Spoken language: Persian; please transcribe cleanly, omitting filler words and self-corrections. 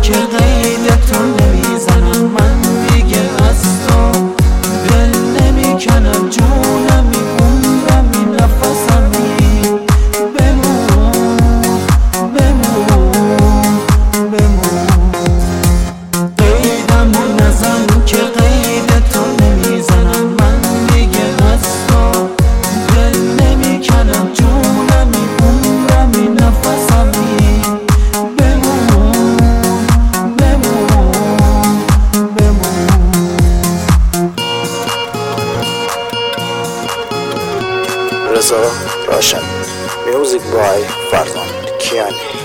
که قیدتو نمیزنم، من دیگه از تو دل نمیکنم، جونمی عمرمی نفسمی، بمون بمون بمون. قیدمو نزن که قیدتو نمیزنم، من دیگه از تو دل نمیکنم، جونمی عمرمی نفسمی، بمون بمون بمون. رضا راشن، میوزیک بای فرزان کیانی.